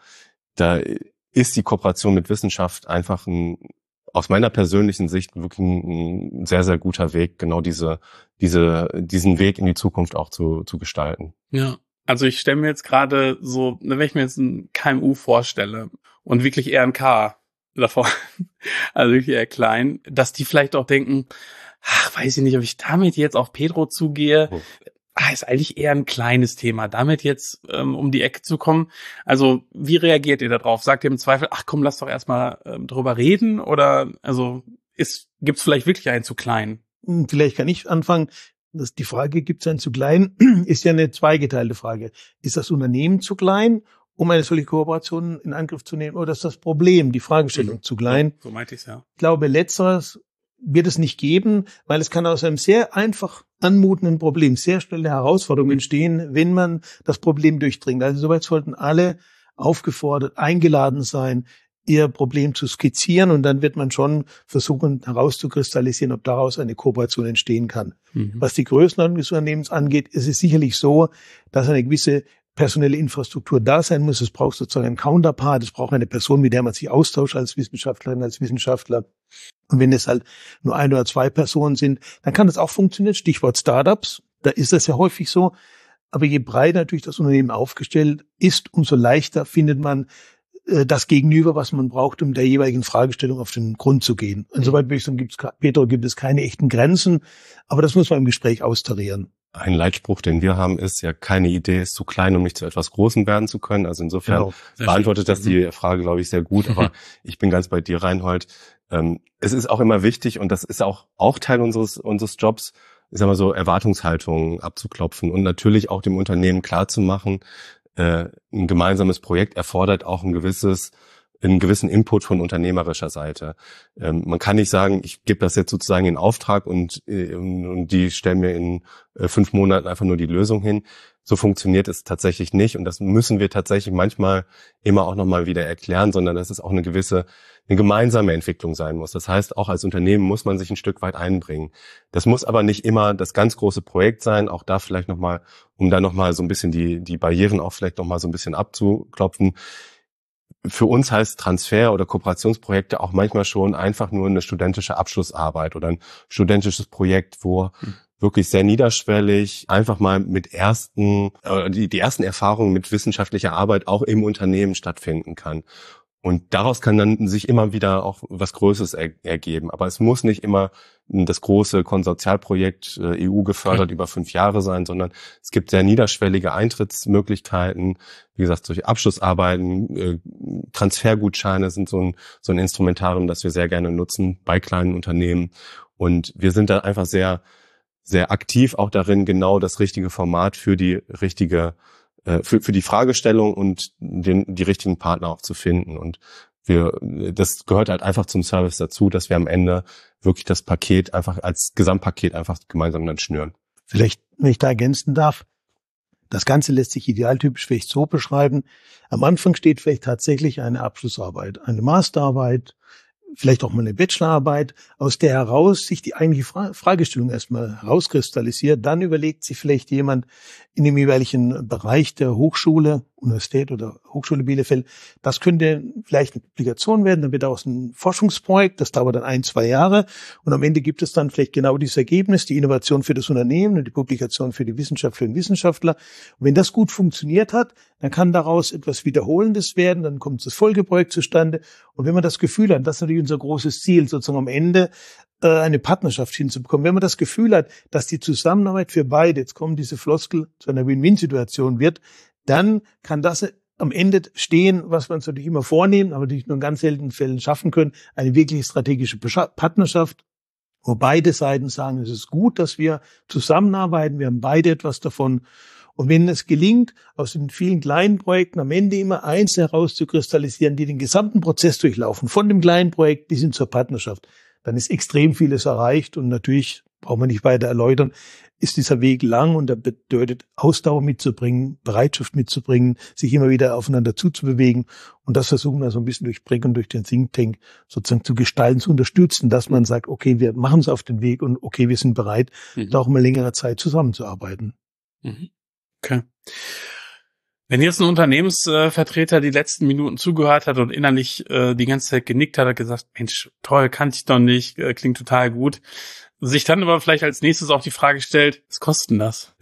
da ist die Kooperation mit Wissenschaft einfach aus meiner persönlichen Sicht wirklich ein sehr, sehr guter Weg, genau diesen Weg in die Zukunft auch zu gestalten. Ja, also ich stelle mir jetzt gerade so, wenn ich mir jetzt ein KMU vorstelle und wirklich eher ein K davor, also wirklich eher klein, dass die vielleicht auch denken, weiß ich nicht, ob ich damit jetzt auf Petro zugehe. Ist eigentlich eher ein kleines Thema, damit jetzt um die Ecke zu kommen. Also wie reagiert ihr darauf? Sagt ihr im Zweifel, komm, lass doch erstmal drüber reden? Oder also gibt's vielleicht wirklich einen zu klein? Vielleicht kann ich anfangen. Die Frage, gibt's einen zu klein, ist ja eine zweigeteilte Frage. Ist das Unternehmen zu klein, um eine solche Kooperation in Angriff zu nehmen? Oder ist das Problem, die Fragestellung zu klein? So meinte ich's, ja. Ich glaube, letzteres wird es nicht geben, weil es kann aus einem sehr einfach anmutenden Problem sehr schnell eine Herausforderung entstehen, wenn man das Problem durchdringt. Also soweit sollten alle aufgefordert, eingeladen sein, ihr Problem zu skizzieren und dann wird man schon versuchen herauszukristallisieren, ob daraus eine Kooperation entstehen kann. Was die Größenordnung des Unternehmens angeht, ist es sicherlich so, dass eine gewisse personelle Infrastruktur da sein muss. Es braucht sozusagen einen Counterpart. Es braucht eine Person, mit der man sich austauscht als Wissenschaftlerin, als Wissenschaftler. Und wenn es halt nur 1 oder 2 Personen sind, dann kann das auch funktionieren. Stichwort Startups. Da ist das ja häufig so. Aber je breiter natürlich das Unternehmen aufgestellt ist, umso leichter findet man das Gegenüber, was man braucht, um der jeweiligen Fragestellung auf den Grund zu gehen. Insoweit würde ich sagen, gibt es keine echten Grenzen. Aber das muss man im Gespräch austarieren. Ein Leitspruch, den wir haben, ist ja, keine Idee ist zu klein, um nicht zu etwas Großem werden zu können. Also insofern beantwortet das die Frage, glaube ich, sehr gut. Aber ich bin ganz bei dir, Reinhold. Es ist auch immer wichtig, und das ist auch Teil unseres Jobs, ich sag mal so, Erwartungshaltungen abzuklopfen und natürlich auch dem Unternehmen klarzumachen, ein gemeinsames Projekt erfordert auch einen gewissen Input von unternehmerischer Seite. Man kann nicht sagen, ich gebe das jetzt sozusagen in Auftrag und die stellen mir in 5 Monaten einfach nur die Lösung hin. So funktioniert es tatsächlich nicht, und das müssen wir tatsächlich manchmal immer auch nochmal wieder erklären, sondern dass es auch eine gemeinsame Entwicklung sein muss. Das heißt, auch als Unternehmen muss man sich ein Stück weit einbringen. Das muss aber nicht immer das ganz große Projekt sein, auch da vielleicht nochmal, um da nochmal so ein bisschen die Barrieren auch vielleicht nochmal so ein bisschen abzuklopfen. Für uns heißt Transfer- oder Kooperationsprojekte auch manchmal schon einfach nur eine studentische Abschlussarbeit oder ein studentisches Projekt, wo wirklich sehr niederschwellig einfach mal mit die ersten Erfahrungen mit wissenschaftlicher Arbeit auch im Unternehmen stattfinden kann. Und daraus kann dann sich immer wieder auch was Größeres ergeben. Aber es muss nicht immer das große Konsortialprojekt EU gefördert über 5 Jahre sein, sondern es gibt sehr niederschwellige Eintrittsmöglichkeiten. Wie gesagt, solche Abschlussarbeiten, Transfergutscheine sind so ein Instrumentarium, das wir sehr gerne nutzen bei kleinen Unternehmen. Und wir sind da einfach sehr, sehr aktiv auch darin, genau das richtige Format für die für die Fragestellung und die richtigen Partner auch zu finden. Und das gehört halt einfach zum Service dazu, dass wir am Ende wirklich das Paket einfach als Gesamtpaket einfach gemeinsam dann schnüren. Vielleicht, wenn ich da ergänzen darf, das Ganze lässt sich idealtypisch vielleicht so beschreiben. Am Anfang steht vielleicht tatsächlich eine Abschlussarbeit, eine Masterarbeit, vielleicht auch mal eine Bachelorarbeit, aus der heraus sich die eigentliche Fragestellung erstmal herauskristallisiert. Dann überlegt sich vielleicht jemand in dem jeweiligen Bereich der Hochschule, Universität oder Hochschule Bielefeld, das könnte vielleicht eine Publikation werden, dann wird daraus ein Forschungsprojekt, das dauert dann 1, 2 Jahre und am Ende gibt es dann vielleicht genau dieses Ergebnis, die Innovation für das Unternehmen und die Publikation für die Wissenschaft, für den Wissenschaftler. Und wenn das gut funktioniert hat, dann kann daraus etwas Wiederholendes werden, dann kommt das Folgeprojekt zustande. Und wenn man das Gefühl hat, das ist natürlich unser großes Ziel, sozusagen am Ende eine Partnerschaft hinzubekommen. Wenn man das Gefühl hat, dass die Zusammenarbeit für beide, jetzt kommt diese Floskel, zu einer Win-Win-Situation wird, dann kann das am Ende stehen, was wir uns natürlich immer vornehmen, aber natürlich nur in ganz seltenen Fällen schaffen können, eine wirklich strategische Partnerschaft, wo beide Seiten sagen, es ist gut, dass wir zusammenarbeiten, wir haben beide etwas davon. Und wenn es gelingt, aus den vielen kleinen Projekten am Ende immer eins herauszukristallisieren, die den gesamten Prozess durchlaufen, von dem kleinen Projekt bis hin zur Partnerschaft, dann ist extrem vieles erreicht. Und natürlich, braucht man nicht weiter erläutern, ist dieser Weg lang und er bedeutet Ausdauer mitzubringen, Bereitschaft mitzubringen, sich immer wieder aufeinander zuzubewegen. Und das versuchen wir so ein bisschen durch Breck und durch den Think Tank sozusagen zu gestalten, zu unterstützen, dass man sagt, okay, wir machen es auf den Weg und okay, wir sind bereit, da auch mal längere Zeit zusammenzuarbeiten. Okay. Wenn jetzt ein Unternehmensvertreter die letzten Minuten zugehört hat und innerlich die ganze Zeit genickt hat gesagt, Mensch, toll, kannte ich doch nicht, klingt total gut, sich dann aber vielleicht als nächstes auch die Frage stellt, was kostet denn das?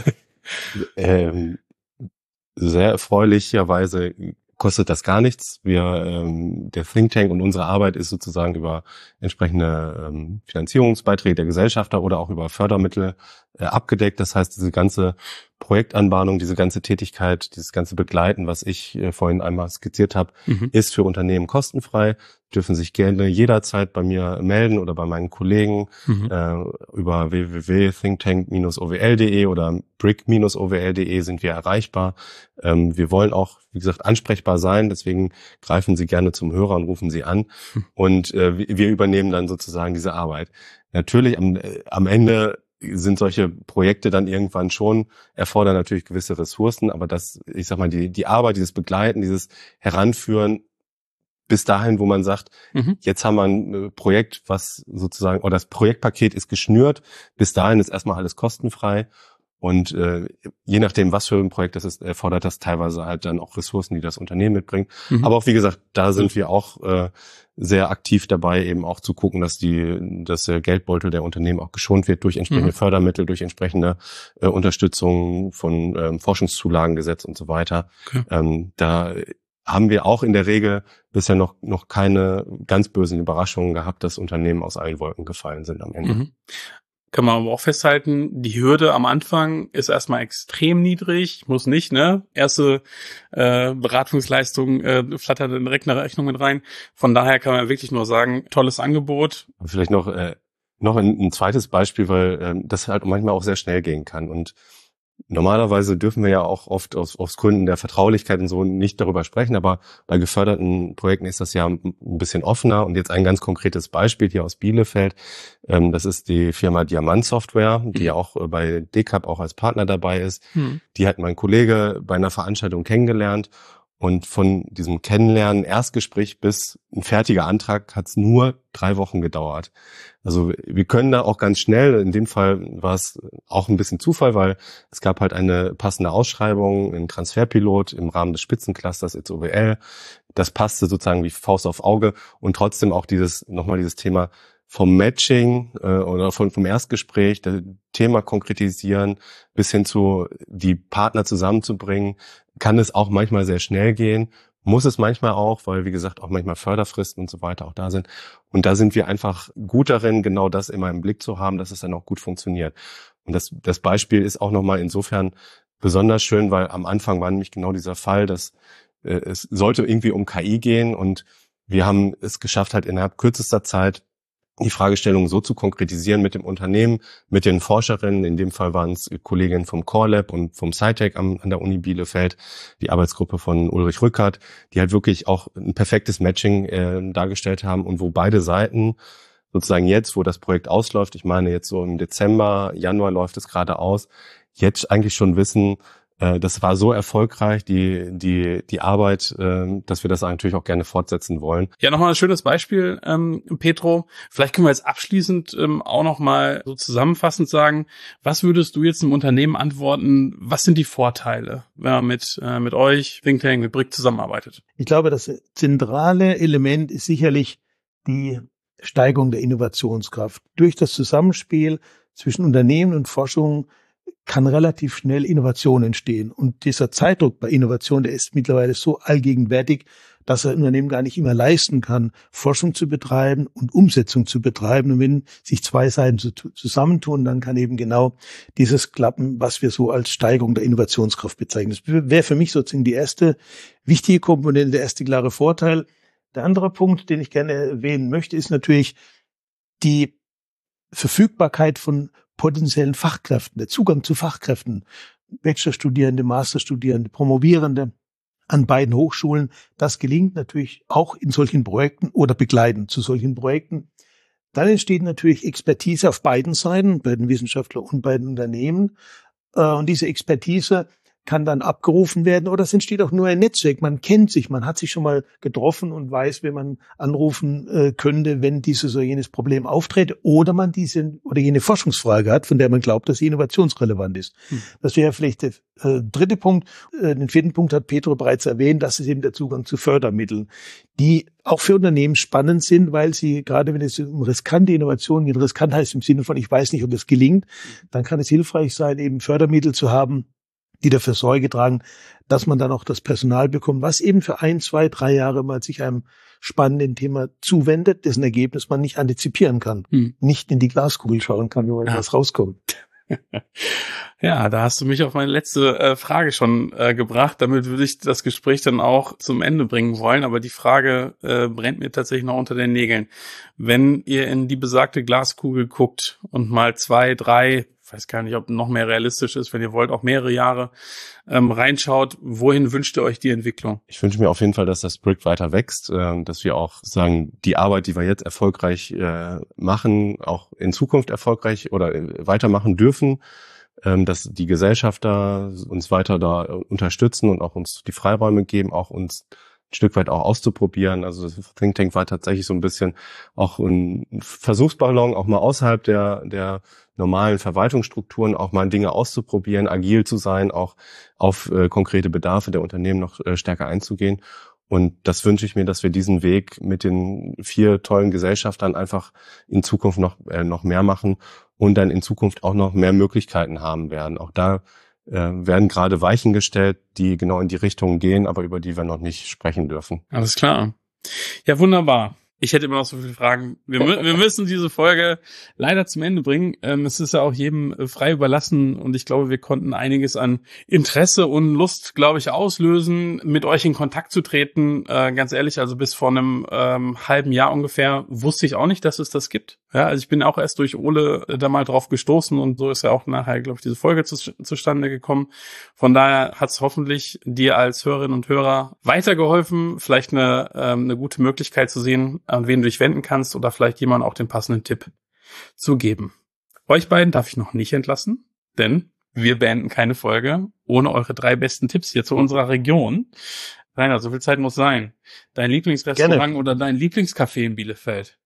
Sehr erfreulicherweise kostet das gar nichts. Der Think Tank und unsere Arbeit ist sozusagen über entsprechende Finanzierungsbeiträge der Gesellschafter oder auch über Fördermittel abgedeckt. Das heißt, diese ganze Projektanbahnung, diese ganze Tätigkeit, dieses ganze Begleiten, was ich vorhin einmal skizziert habe, ist für Unternehmen kostenfrei. Dürfen sich gerne jederzeit bei mir melden oder bei meinen Kollegen über www.thinktank-owl.de oder brick-owl.de sind wir erreichbar. Wir wollen auch, wie gesagt, ansprechbar sein, deswegen greifen Sie gerne zum Hörer und rufen Sie an und wir übernehmen dann sozusagen diese Arbeit. Natürlich am Ende sind solche Projekte dann irgendwann schon, erfordern natürlich gewisse Ressourcen, aber ich sag mal, die Arbeit, dieses Begleiten, dieses Heranführen bis dahin, wo man sagt, jetzt haben wir ein Projekt, was sozusagen, oder das Projektpaket ist geschnürt, bis dahin ist erstmal alles kostenfrei Und je nachdem, was für ein Projekt das ist, erfordert das teilweise halt dann auch Ressourcen, die das Unternehmen mitbringt. Aber auch, wie gesagt, da sind wir auch sehr aktiv dabei, eben auch zu gucken, dass der Geldbeutel der Unternehmen auch geschont wird durch entsprechende Fördermittel, durch entsprechende Unterstützung von Forschungszulagengesetz und so weiter. Okay. Da haben wir auch in der Regel bisher noch keine ganz bösen Überraschungen gehabt, dass Unternehmen aus allen Wolken gefallen sind am Ende. Kann man aber auch festhalten, die Hürde am Anfang ist erstmal extrem niedrig, muss nicht, ne? Erste Beratungsleistung flattert in direkt eine Rechnung mit rein. Von daher kann man wirklich nur sagen, tolles Angebot. Vielleicht noch ein zweites Beispiel, weil das halt manchmal auch sehr schnell gehen kann. Und normalerweise dürfen wir ja auch oft aus Gründen der Vertraulichkeit und so nicht darüber sprechen, aber bei geförderten Projekten ist das ja ein bisschen offener. Und jetzt ein ganz konkretes Beispiel hier aus Bielefeld, das ist die Firma Diamant Software, die ja auch bei DCAP auch als Partner dabei ist. Die hat mein Kollege bei einer Veranstaltung kennengelernt. Und von diesem Kennenlernen, Erstgespräch bis ein fertiger Antrag hat es nur 3 Wochen gedauert. Also wir können da auch ganz schnell, in dem Fall war es auch ein bisschen Zufall, weil es gab halt eine passende Ausschreibung, ein Transferpilot im Rahmen des Spitzenclusters ITSOWL. Das passte sozusagen wie Faust auf Auge und trotzdem auch dieses Thema vom Matching oder vom Erstgespräch, das Thema konkretisieren, bis hin zu die Partner zusammenzubringen, kann es auch manchmal sehr schnell gehen, muss es manchmal auch, weil, wie gesagt, auch manchmal Förderfristen und so weiter auch da sind. Und da sind wir einfach gut darin, genau das immer im Blick zu haben, dass es dann auch gut funktioniert. Und das Beispiel ist auch nochmal insofern besonders schön, weil am Anfang war nämlich genau dieser Fall, dass es sollte irgendwie um KI gehen und wir haben es geschafft, halt innerhalb kürzester Zeit die Fragestellung so zu konkretisieren mit dem Unternehmen, mit den Forscherinnen. In dem Fall waren es Kolleginnen vom Core Lab und vom SciTech an der Uni Bielefeld, die Arbeitsgruppe von Ulrich Rückert, die halt wirklich auch ein perfektes Matching dargestellt haben und wo beide Seiten sozusagen jetzt, wo das Projekt ausläuft, ich meine jetzt so im Dezember, Januar läuft es gerade aus, jetzt eigentlich schon wissen, das war so erfolgreich, die Arbeit, dass wir das natürlich auch gerne fortsetzen wollen. Ja, nochmal ein schönes Beispiel, Petro. Vielleicht können wir jetzt abschließend auch nochmal so zusammenfassend sagen, was würdest du jetzt einem Unternehmen antworten, was sind die Vorteile, wenn man mit euch, Think Tank, mit BRIC zusammenarbeitet? Ich glaube, das zentrale Element ist sicherlich die Steigerung der Innovationskraft. Durch das Zusammenspiel zwischen Unternehmen und Forschung kann relativ schnell Innovation entstehen. Und dieser Zeitdruck bei Innovation, der ist mittlerweile so allgegenwärtig, dass ein Unternehmen gar nicht immer leisten kann, Forschung zu betreiben und Umsetzung zu betreiben. Und wenn sich 2 Seiten zusammentun, dann kann eben genau dieses klappen, was wir so als Steigerung der Innovationskraft bezeichnen. Das wäre für mich sozusagen die erste wichtige Komponente, der erste klare Vorteil. Der andere Punkt, den ich gerne erwähnen möchte, ist natürlich die Verfügbarkeit von potenziellen Fachkräften, der Zugang zu Fachkräften, Bachelorstudierende, Masterstudierende, Promovierende an beiden Hochschulen. Das gelingt natürlich auch in solchen Projekten oder begleitend zu solchen Projekten. Dann entsteht natürlich Expertise auf beiden Seiten, bei den Wissenschaftlern und bei den Unternehmen. Und diese Expertise kann dann abgerufen werden oder es entsteht auch nur ein Netzwerk. Man kennt sich, man hat sich schon mal getroffen und weiß, wen man anrufen könnte, wenn dieses oder jenes Problem auftritt oder man diese oder jene Forschungsfrage hat, von der man glaubt, dass sie innovationsrelevant ist. Das wäre vielleicht der dritte Punkt. Den 4. Punkt hat Petro bereits erwähnt, das ist eben der Zugang zu Fördermitteln, die auch für Unternehmen spannend sind, weil sie, gerade wenn es um riskante Innovationen geht, riskant heißt im Sinne von, ich weiß nicht, ob es gelingt, dann kann es hilfreich sein, eben Fördermittel zu haben, die dafür Sorge tragen, dass man dann auch das Personal bekommt, was eben für 1, 2, 3 Jahre mal sich einem spannenden Thema zuwendet, dessen Ergebnis man nicht antizipieren kann, nicht in die Glaskugel schauen kann, wo was rauskommt. Ja, da hast du mich auf meine letzte Frage schon gebracht. Damit würde ich das Gespräch dann auch zum Ende bringen wollen. Aber die Frage brennt mir tatsächlich noch unter den Nägeln. Wenn ihr in die besagte Glaskugel guckt und mal 2, 3, ich weiß gar nicht, ob noch mehr realistisch ist, wenn ihr wollt, auch mehrere Jahre reinschaut, wohin wünscht ihr euch die Entwicklung? Ich wünsche mir auf jeden Fall, dass das BRIC weiter wächst, dass wir auch sagen, die Arbeit, die wir jetzt erfolgreich machen, auch in Zukunft erfolgreich oder weitermachen dürfen, dass die Gesellschafter uns weiter da unterstützen und auch uns die Freiräume geben, auch uns ein Stück weit auch auszuprobieren. Also das Think Tank war tatsächlich so ein bisschen auch ein Versuchsballon, auch mal außerhalb der normalen Verwaltungsstrukturen auch mal Dinge auszuprobieren, agil zu sein, auch auf konkrete Bedarfe der Unternehmen noch stärker einzugehen. Und das wünsche ich mir, dass wir diesen Weg mit den 4 tollen Gesellschaftern einfach in Zukunft noch mehr machen und dann in Zukunft auch noch mehr Möglichkeiten haben werden. Auch da werden gerade Weichen gestellt, die genau in die Richtung gehen, aber über die wir noch nicht sprechen dürfen. Alles klar. Ja, wunderbar. Ich hätte immer noch so viele Fragen. Wir müssen diese Folge leider zum Ende bringen. Es ist ja auch jedem frei überlassen und ich glaube, wir konnten einiges an Interesse und Lust, glaube ich, auslösen, mit euch in Kontakt zu treten. Ganz ehrlich, also bis vor einem halben Jahr ungefähr wusste ich auch nicht, dass es das gibt. Ja, also ich bin auch erst durch Ole da mal drauf gestoßen und so ist ja auch nachher, glaube ich, diese Folge zustande gekommen. Von daher hat es hoffentlich dir als Hörerinnen und Hörer weitergeholfen, vielleicht eine gute Möglichkeit zu sehen, an wen du dich wenden kannst oder vielleicht jemandem auch den passenden Tipp zu geben. Euch beiden darf ich noch nicht entlassen, denn wir beenden keine Folge ohne eure 3 besten Tipps hier zu unserer Region. Rainer, so viel Zeit muss sein. Dein Lieblingsrestaurant Gerne. oder dein Lieblingscafé in Bielefeld?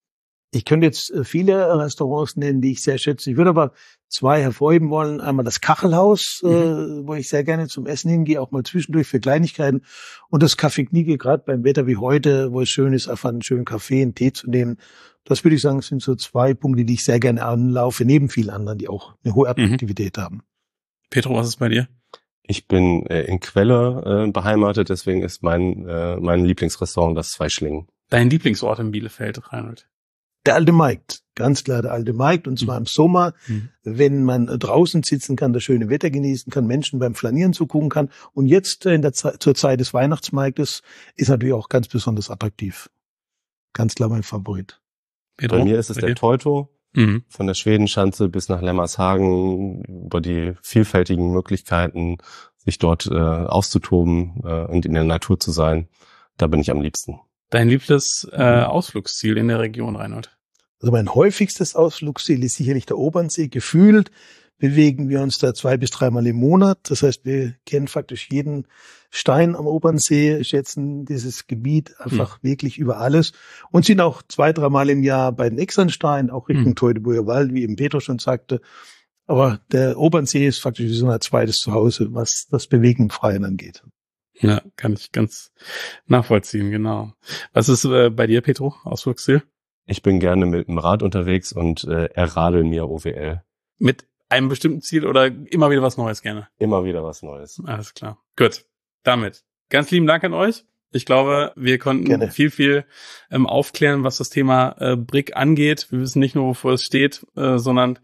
Ich könnte jetzt viele Restaurants nennen, die ich sehr schätze. Ich würde aber 2 hervorheben wollen. Einmal das Kachelhaus, wo ich sehr gerne zum Essen hingehe, auch mal zwischendurch für Kleinigkeiten. Und das Café Knieke, gerade beim Wetter wie heute, wo es schön ist, einfach einen schönen Kaffee, einen Tee zu nehmen. Das würde ich sagen, sind so 2 Punkte, die ich sehr gerne anlaufe, neben vielen anderen, die auch eine hohe Attraktivität haben. Petro, was ist bei dir? Ich bin in Quelle beheimatet, deswegen ist mein Lieblingsrestaurant das Zweischlingen. Dein Lieblingsort in Bielefeld, Reinhold? Der alte Markt, ganz klar der alte Markt, und zwar im Sommer, wenn man draußen sitzen kann, das schöne Wetter genießen kann, Menschen beim Flanieren zugucken kann. Und jetzt zur Zeit des Weihnachtsmarktes ist natürlich auch ganz besonders attraktiv. Ganz klar mein Favorit. Pedro, bei mir ist es der Teuto, von der Schwedenschanze bis nach Lemmershagen, über die vielfältigen Möglichkeiten, sich dort auszutoben und in der Natur zu sein. Da bin ich am liebsten. Dein liebstes Ausflugsziel in der Region, Reinhold? Also mein häufigstes Ausflugsziel ist sicherlich der Obernsee. Gefühlt bewegen wir uns da 2 bis 3 Mal im Monat. Das heißt, wir kennen faktisch jeden Stein am Obernsee, schätzen dieses Gebiet einfach wirklich über alles und sind auch 2, 3 Mal im Jahr bei den Externsteinen, auch Richtung Teutoburger Wald, wie eben Petro schon sagte. Aber der Obernsee ist faktisch wie so ein zweites Zuhause, was das Bewegen im Freien angeht. Ja, kann ich ganz nachvollziehen, genau. Was ist bei dir, Petro, Ausflugsziel? Ich bin gerne mit dem Rad unterwegs und erradel mir OWL. Mit einem bestimmten Ziel oder immer wieder was Neues gerne? Immer wieder was Neues. Alles klar. Gut, damit ganz lieben Dank an euch. Ich glaube, wir konnten viel aufklären, was das Thema BRIC angeht. Wir wissen nicht nur, wofür es steht, sondern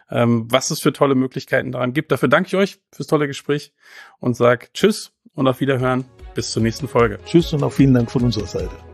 was es für tolle Möglichkeiten daran gibt. Dafür danke ich euch fürs tolle Gespräch und sage Tschüss und auf Wiederhören. Bis zur nächsten Folge. Tschüss und auch vielen Dank von unserer Seite.